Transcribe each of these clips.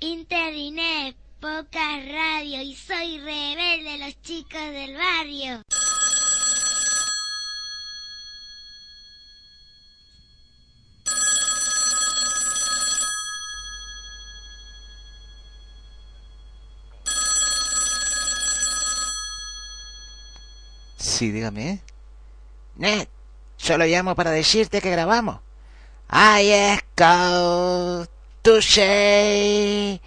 Internet, poca radio y soy rebelde, los chicos del barrio. Sí, dígame. Ned, solo llamo para decirte que grabamos. I Scout Touché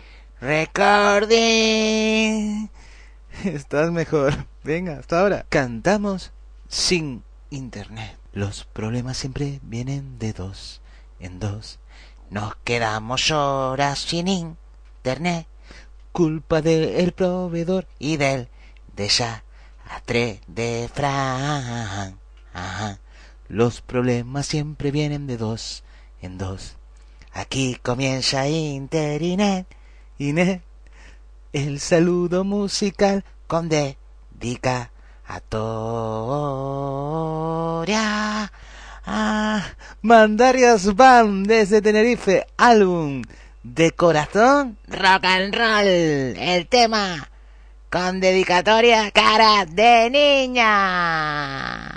Recording. Estás mejor. Venga, hasta ahora. Cantamos sin internet. Los problemas siempre vienen de dos en dos. Nos quedamos horas sin internet. Culpa del proveedor y del desastre de Fran. Ajá. Los problemas siempre vienen de dos en dos. Aquí comienza Internet. Inet, el saludo musical con dedicatoria a Mandarias Band desde Tenerife, álbum de corazón rock and roll, el tema con dedicatoria cara de niña.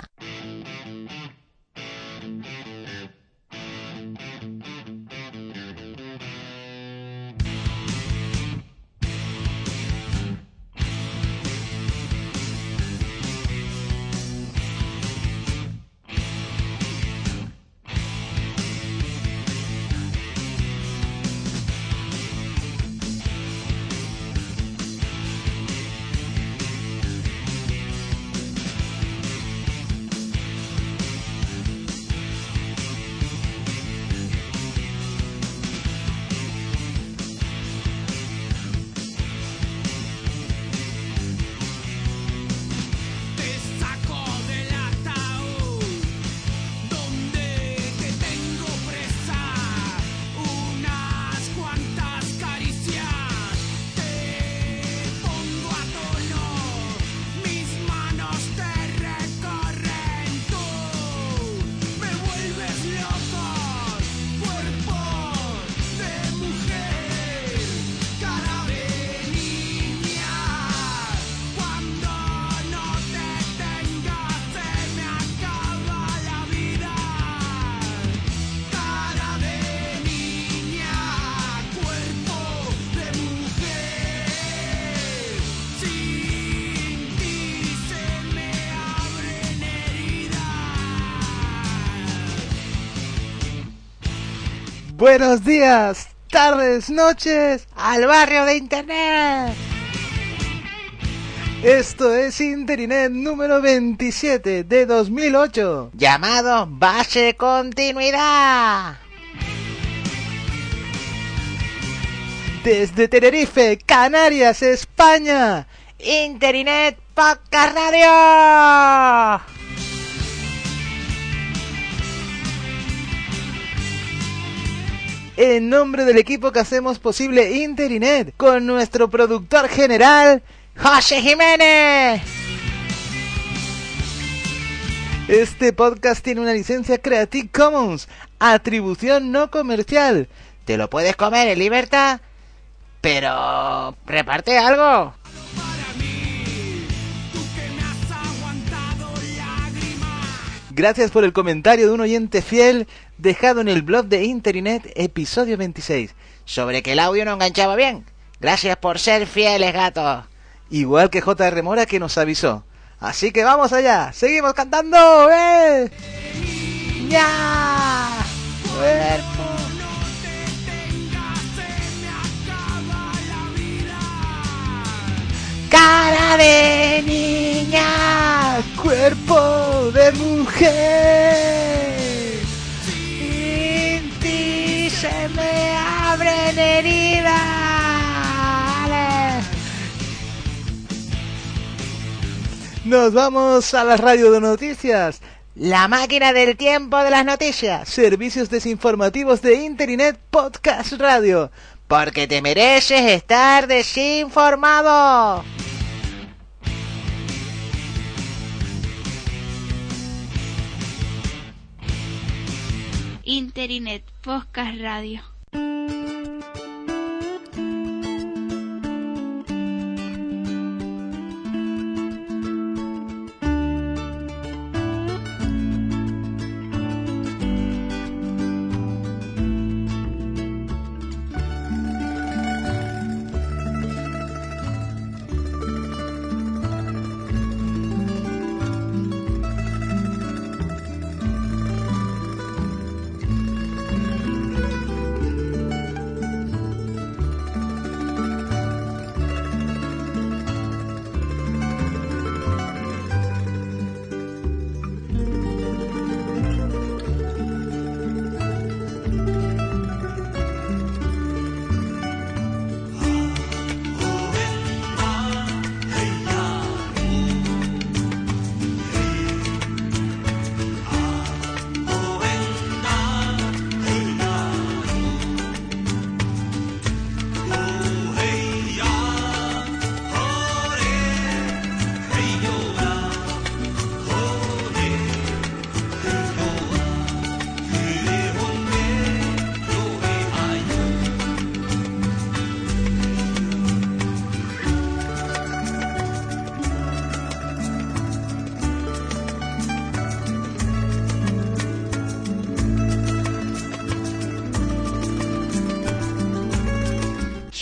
Buenos días, tardes, noches, al barrio de Internet. Esto es Internet número 27 de 2008, llamado Base Continuidad. Desde Tenerife, Canarias, España, Internet Podcast Radio. En nombre del equipo que hacemos posible Internet, con nuestro productor general, José Jiménez. Este podcast tiene una licencia Creative Commons, atribución no comercial. Te lo puedes comer en libertad, pero reparte algo. Gracias por el comentario de un oyente fiel dejado en el blog de Internet, episodio 26, sobre que el audio no enganchaba bien. Gracias por ser fieles, gatos. Igual que J.R. Mora, que nos avisó. Así que vamos allá, seguimos cantando, ¡eh! ¡Ya! ¡Cuerpo! Cara de niña, cuerpo de mujer. En ti se me abren heridas. Nos vamos a la radio de noticias. La máquina del tiempo de las noticias. Servicios desinformativos de Internet Podcast Radio. Porque te mereces estar desinformado. Internet Podcast Radio.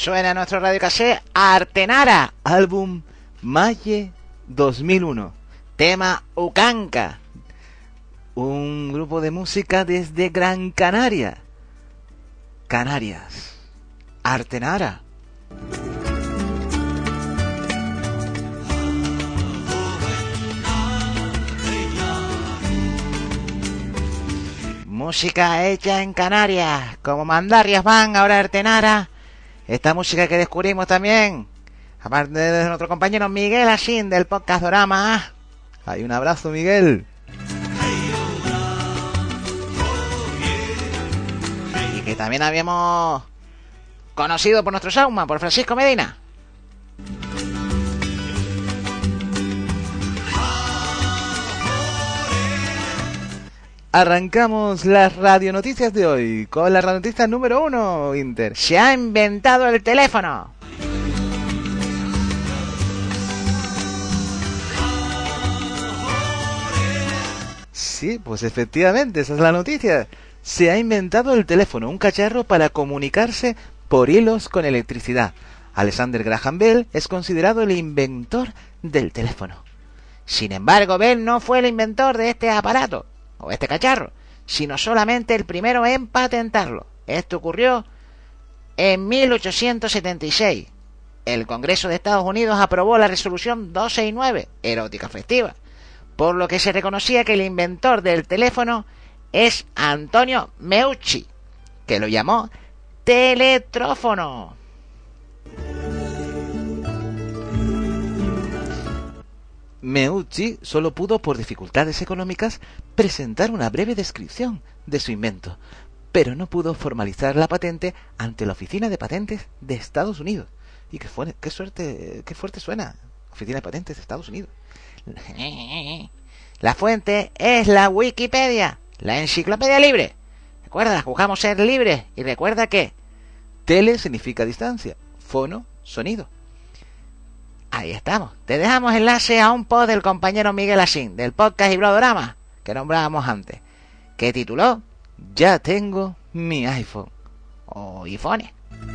Suena nuestro radiocassette Artenara, álbum Maye 2001, tema Ucanca, un grupo de música desde Gran Canaria, Canarias. Artenara. Música hecha en Canarias, como Mandarias van, ahora Artenara. Esta música que descubrimos también, aparte de nuestro compañero Miguel Asín del podcast Dorama. Hay un abrazo, Miguel. Y que también habíamos conocido por nuestro Sauma, por Francisco Medina. Arrancamos las radionoticias de hoy con la radionoticia número 1, Inter. Se ha inventado el teléfono. Sí, pues efectivamente, esa es la noticia. Se ha inventado el teléfono, un cacharro para comunicarse por hilos con electricidad. Alexander Graham Bell es considerado el inventor del teléfono. Sin embargo, Bell no fue el inventor de este aparato o este cacharro, sino solamente el primero en patentarlo. Esto ocurrió en 1876. El Congreso de Estados Unidos aprobó la resolución 269, erótica festiva, por lo que se reconocía que el inventor del teléfono es Antonio Meucci, que lo llamó teletrófono. Meucci solo pudo, por dificultades económicas, presentar una breve descripción de su invento, pero no pudo formalizar la patente ante la Oficina de Patentes de Estados Unidos. Y qué fuerte suena, Oficina de Patentes de Estados Unidos. La fuente es la Wikipedia, la enciclopedia libre. Recuerda, buscamos ser libres, y recuerda que tele significa distancia, fono, sonido. Ahí estamos. Te dejamos enlace a un post del compañero Miguel Asín, del podcast Hibrodorama, que nombrábamos antes, que tituló Ya tengo mi iPhone, o iPhone.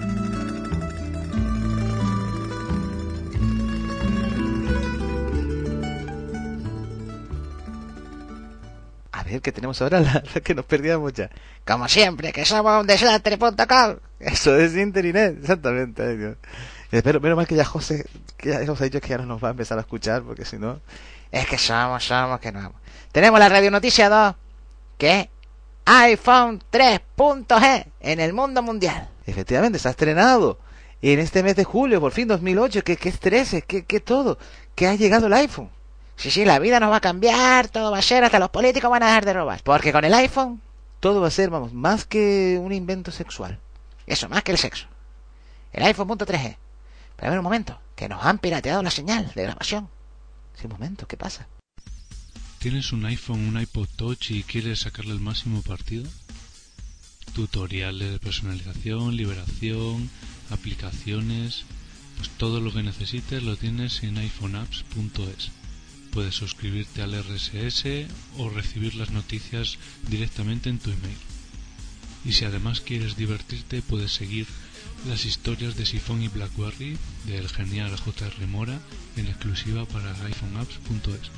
A ver, ¿qué tenemos ahora? La que nos perdíamos ya. Como siempre, que somos un desastre.com. Eso es Internet, exactamente. Ay, Dios. Espero, menos mal que ya José, que ya nos ha dicho que ya no nos va a empezar a escuchar, porque si no, es que somos que no vamos. Tenemos la radionoticia 2, que es iPhone 3.G en el mundo mundial. Efectivamente, se ha estrenado en este mes de julio, por fin 2008, que es 13, que todo, que ha llegado el iPhone. Sí, la vida nos va a cambiar, todo va a ser, hasta los políticos van a dejar de robar. Porque con el iPhone, todo va a ser, vamos, más que un invento sexual. Eso, más que el sexo. El iPhone.3G. Pero a ver un momento, que nos han pirateado la señal de grabación. Sí, un momento, ¿qué pasa? ¿Tienes un iPhone, un iPod Touch y quieres sacarle el máximo partido? Tutoriales de personalización, liberación, aplicaciones... Pues todo lo que necesites lo tienes en iPhoneapps.es. Puedes suscribirte al RSS o recibir las noticias directamente en tu email. Y si además quieres divertirte, puedes seguir las historias de Sifón y BlackBerry del genial J.R. Mora en exclusiva para iPhoneapps.es.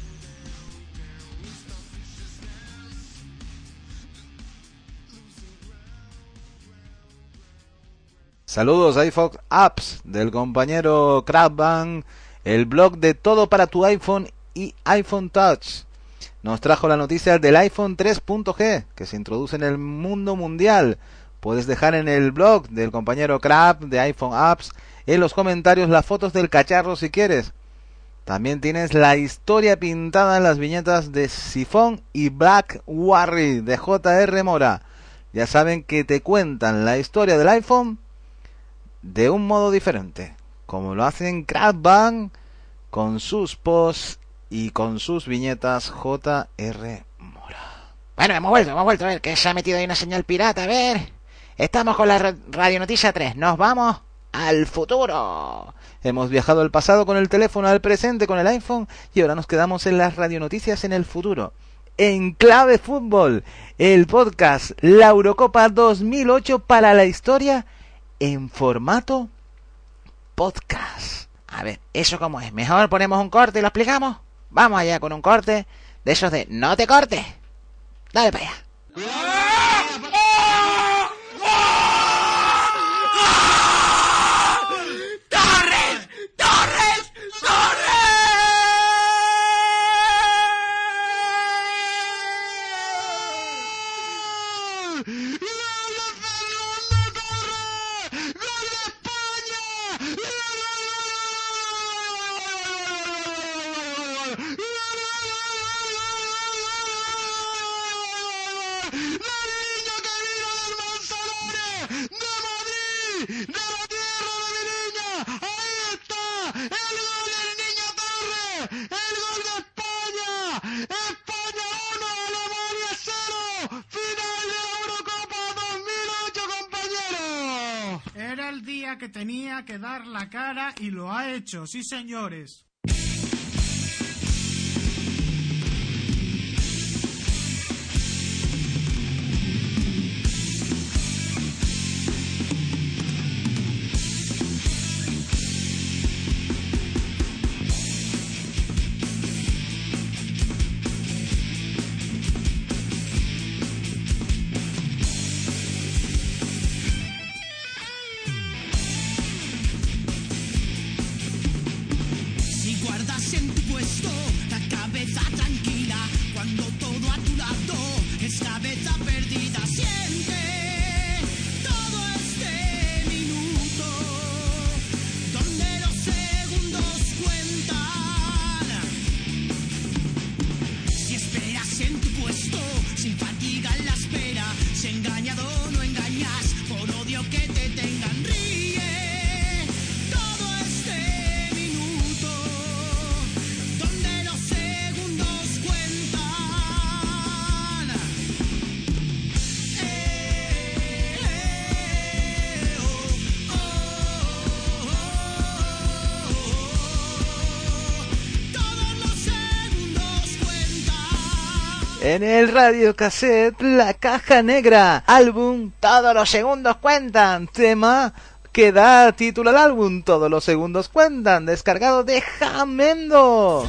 Saludos iPhone Apps del compañero Crabban, el blog de todo para tu iPhone y iPhone Touch. Nos trajo la noticia del iPhone 3.G, que se introduce en el mundo mundial. Puedes dejar en el blog del compañero Crab de iPhone Apps en los comentarios las fotos del cacharro si quieres. También tienes la historia pintada en las viñetas de Sifón y BlackBerry de J.R. Mora. Ya saben que te cuentan la historia del iPhone de un modo diferente, como lo hacen Crabban con sus posts y con sus viñetas J.R. Mora. Bueno, hemos vuelto a ver que se ha metido ahí una señal pirata. A ver, estamos con la radionoticia 3. Nos vamos al futuro. Hemos viajado al pasado con el teléfono, al presente con el iPhone, y ahora nos quedamos en las radionoticias en el futuro. En clave fútbol, el podcast La Eurocopa 2008 para la historia en formato podcast. A ver, ¿eso cómo es? ¿Mejor ponemos un corte y lo explicamos? Vamos allá con un corte de esos de ¡no te cortes! Dale para allá. ¡Torres! ¡Torres! ¡Torres! Era el día que tenía que dar la cara y lo ha hecho, sí señores. En el radiocassette La Caja Negra, álbum Todos los segundos cuentan, tema que da título al álbum Todos los segundos cuentan, descargado de Jamendo.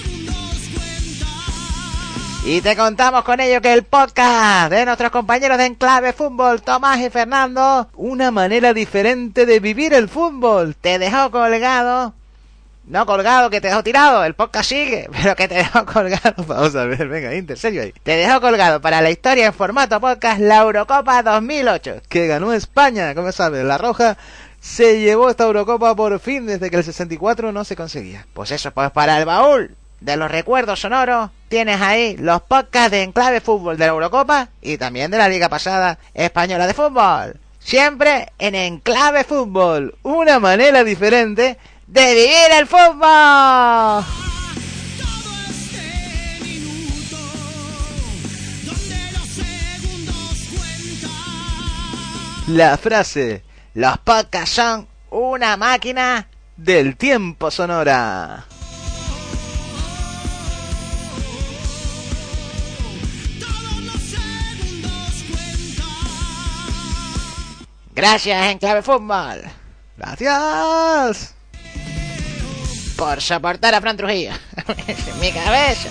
Y te contamos con ello que el podcast de nuestros compañeros de Enclave Fútbol, Tomás y Fernando, una manera diferente de vivir el fútbol, te dejó colgado. No colgado, que te dejó tirado, el podcast sigue, pero que te dejó colgado. Vamos a ver, venga, Inter, serio ahí. Te dejó colgado para la historia en formato podcast la Eurocopa 2008, que ganó España, como sabes, la Roja se llevó esta Eurocopa por fin, desde que el 64 no se conseguía. Pues eso, pues para el baúl de los recuerdos sonoros, tienes ahí los podcasts de Enclave Fútbol de la Eurocopa y también de la Liga Pasada Española de Fútbol. Siempre en Enclave Fútbol, una manera diferente de vivir el fútbol. La frase: los podcasts son una máquina del tiempo sonora. Gracias, Enclave Fútbol. Gracias por soportar a Fran Trujillo en mi cabeza.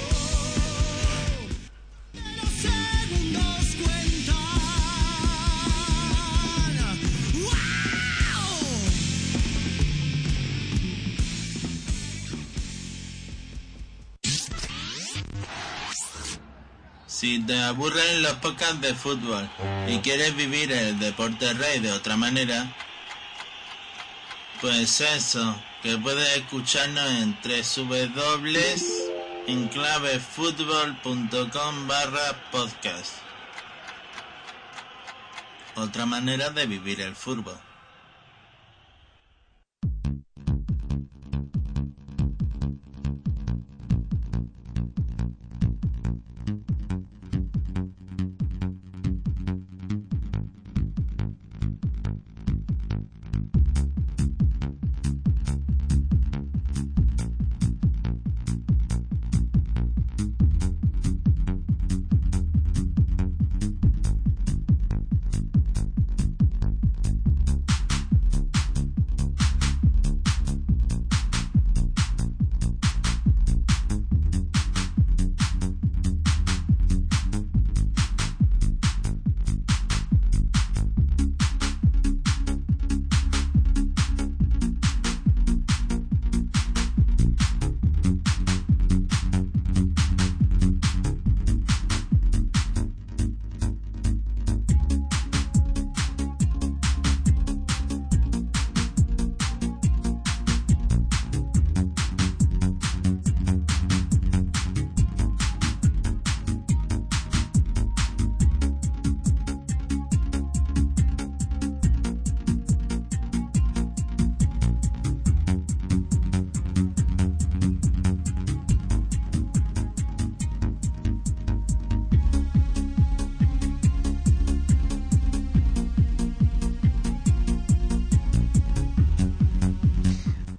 Si te aburren los podcasts de fútbol y quieres vivir el deporte rey de otra manera, pues eso, que puedes escucharnos en www.enclavefutbol.com/podcast. Otra manera de vivir el fútbol.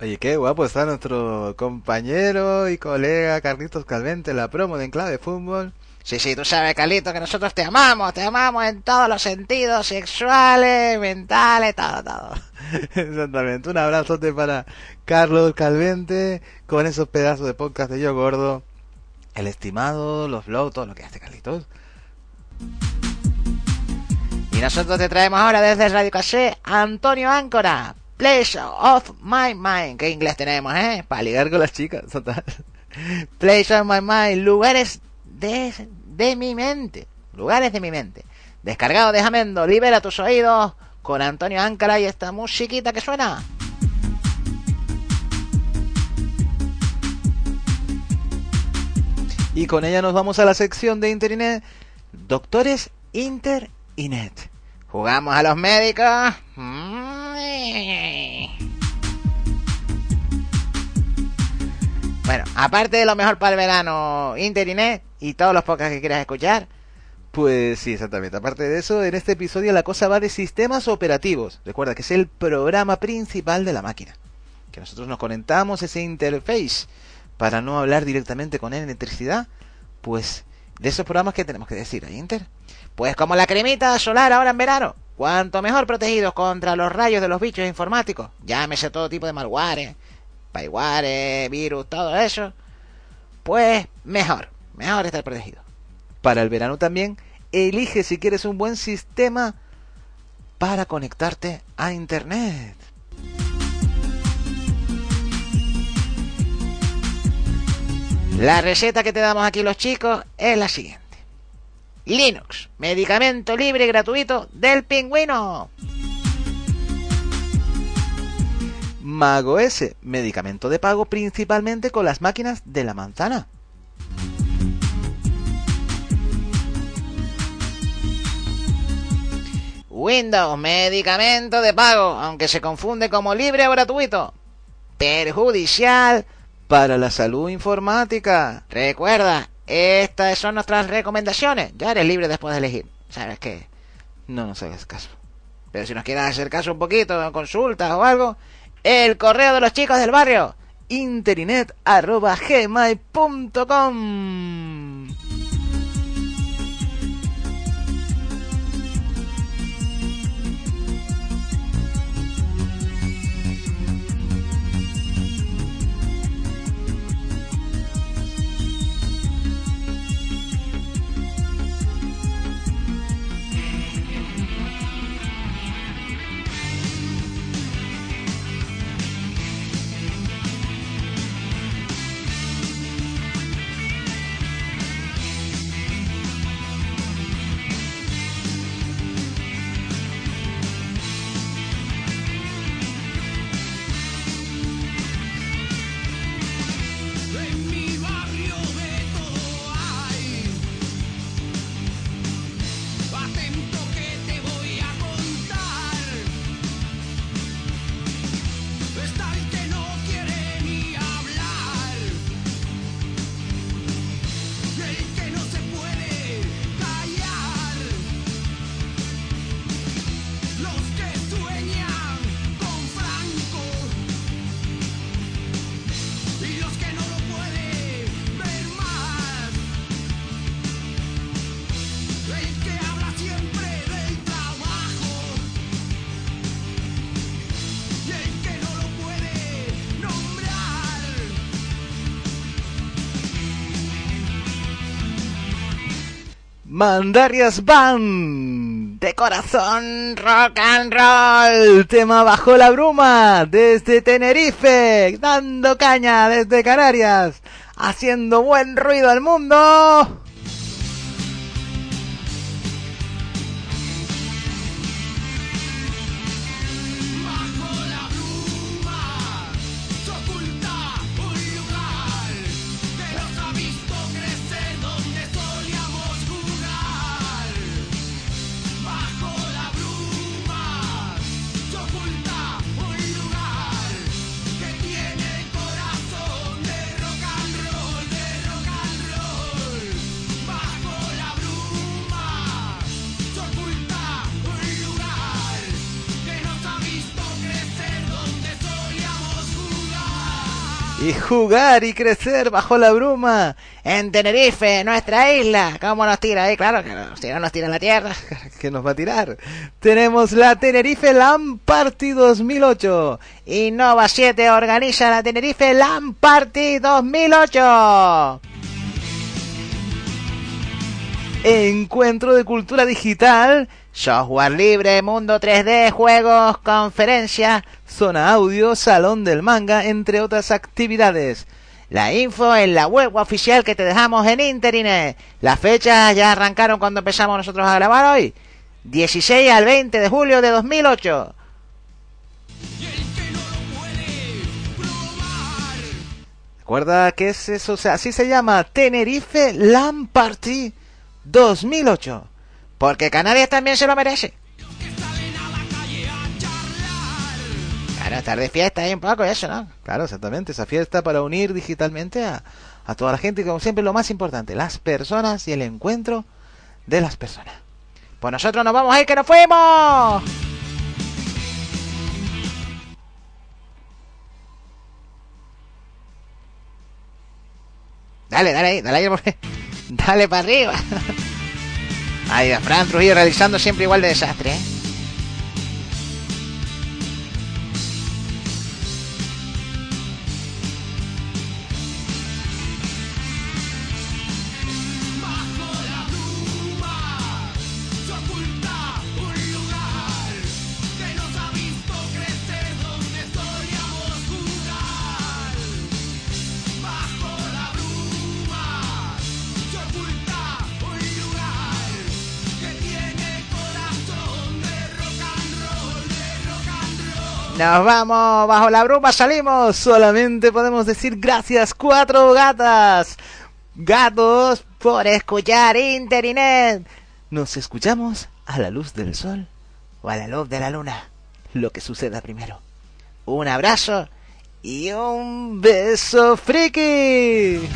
Oye, qué guapo está nuestro compañero y colega Carlitos Calvente en la promo de Enclave Fútbol. Sí, tú sabes, Carlitos, que nosotros te amamos en todos los sentidos, sexuales, mentales, todo. Exactamente, un abrazote para Carlos Calvente con esos pedazos de podcast de Yo Gordo, el estimado, los flow, todo lo que hace Carlitos. Y nosotros te traemos ahora desde Radio Cassé Antonio Áncora, Place of My Mind. ¿Qué inglés tenemos, para ligar con las chicas, total. Place of My Mind, lugares de mi mente. Lugares de mi mente. Descargado de Jamendo, libera tus oídos con Antonio Áncora y esta musiquita que suena. Y con ella nos vamos a la sección de Interinet, Doctores Interinet. ¿Jugamos a los médicos? Bueno, aparte de lo mejor para el verano, Interinet y todos los podcasts que quieras escuchar. Pues sí, exactamente. Aparte de eso, en este episodio la cosa va de sistemas operativos. Recuerda que es el programa principal de la máquina. Que nosotros nos conectamos ese interface para no hablar directamente con él en electricidad. Pues de esos programas que tenemos que decir a Inter. Pues como la cremita solar ahora en verano. Cuanto mejor protegidos contra los rayos de los bichos informáticos. Llámese todo tipo de malware, spyware, virus, todo eso. Pues mejor estar protegido. Para el verano también, elige si quieres un buen sistema para conectarte a Internet. La receta que te damos aquí los chicos es la siguiente. Linux, medicamento libre y gratuito del pingüino. macOS, medicamento de pago principalmente con las máquinas de la manzana. Windows, medicamento de pago, aunque se confunde como libre o gratuito. Perjudicial para la salud informática. Recuerda, estas son nuestras recomendaciones. Ya eres libre después de elegir. ¿Sabes qué? No nos hagas caso. Pero si nos quieres hacer caso un poquito, consultas o algo, el correo de los chicos del barrio, interinet@gmail.com. Mandarias Band, de corazón rock and roll, tema Bajo la Bruma, desde Tenerife, dando caña desde Canarias, haciendo buen ruido al mundo. y jugar y crecer bajo la bruma En Tenerife, nuestra isla. ¿Cómo nos tira ahí? Claro que si no nos tira en la tierra. que nos va a tirar. Tenemos la Tenerife LAN Party 2008. Innova 7 organiza la Tenerife LAN Party 2008. Encuentro de cultura digital, Software libre, mundo 3D, juegos, conferencias, zona audio, salón del manga, entre otras actividades. La info en la web oficial que te dejamos en Internet. Las fechas ya arrancaron cuando empezamos nosotros a grabar hoy. 16 al 20 de julio de 2008. Recuerda que es eso, o sea, así se llama, Tenerife LAN Party 2008. Porque Canarias también se lo merece. Claro, estar de fiesta ahí un poco, eso, ¿no? Claro, exactamente, esa fiesta para unir digitalmente a toda la gente, y como siempre lo más importante, las personas y el encuentro de las personas. Pues nosotros nos vamos a ir, que nos fuimos. Dale ahí, dale para arriba. Ahí va Fran Trujillo realizando siempre igual de desastre, ¿eh? Nos vamos, bajo la bruma salimos. Solamente podemos decir gracias, 4 gatos, por escuchar Internet. Nos escuchamos a la luz del sol o a la luz de la luna, lo que suceda primero. Un abrazo y un beso friki.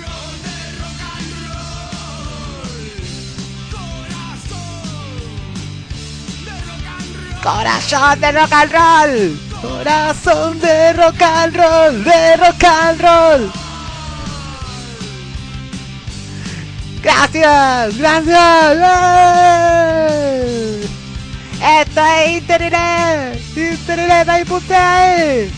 Corazón de rock and roll. Corazón de rock and roll, de rock and roll. Gracias. Esto es Internet, ahí punte ahí.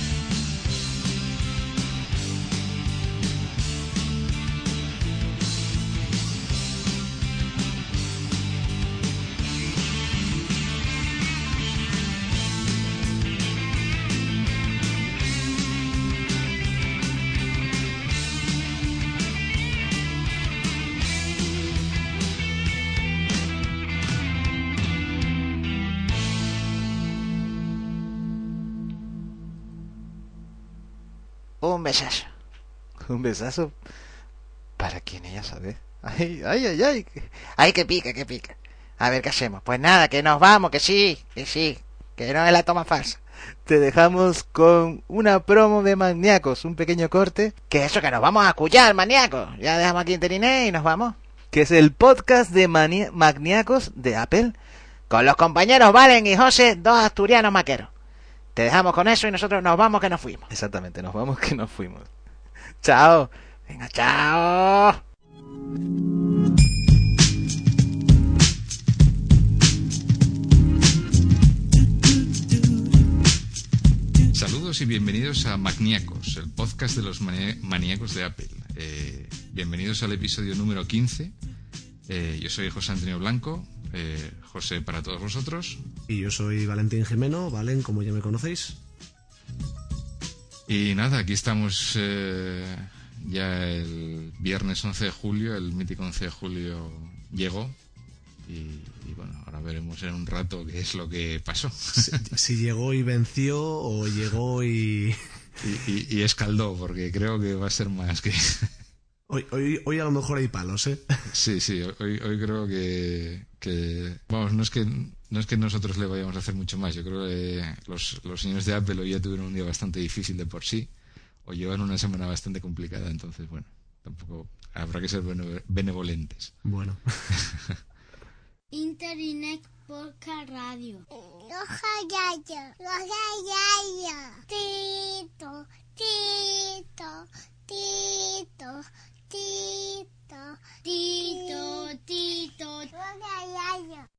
Un besazo. Un besazo. ¿Para quién ella sabe? Ay. Ay, que pica. A ver, ¿qué hacemos? Pues nada, que nos vamos, que sí. Que no es la toma falsa. Te dejamos con una promo de Magníacos, un pequeño corte. Que eso, que nos vamos a escuchar, Magníacos. Ya dejamos aquí Internet y nos vamos. Que es el podcast de Magníacos de Apple. Con los compañeros Valen y José, 2 asturianos maqueros. Te dejamos con eso y nosotros nos vamos, que nos fuimos. Exactamente, nos vamos, que nos fuimos. Chao. Venga, chao. Saludos y bienvenidos a Magníacos, el podcast de los maníacos de Apple. Bienvenidos al episodio número 15. Yo soy José Antonio Blanco, José para todos vosotros. Y yo soy Valentín Jimeno, Valen, como ya me conocéis. Y nada, aquí estamos ya el viernes 11 de julio, el mítico 11 de julio llegó. Y bueno, ahora veremos en un rato qué es lo que pasó. Si llegó y venció o llegó y escaldó, porque creo que va a ser más que... Hoy a lo mejor hay palos, ¿eh? Sí, hoy creo que vamos, no es que nosotros le vayamos a hacer mucho más. Yo creo que los señores de Apple hoy ya tuvieron un día bastante difícil de por sí, o llevan una semana bastante complicada, entonces bueno, tampoco habrá que ser benevolentes. Bueno. Internet Podcast Radio. Tito. Tito, Tito, Tito, Tito, Tito.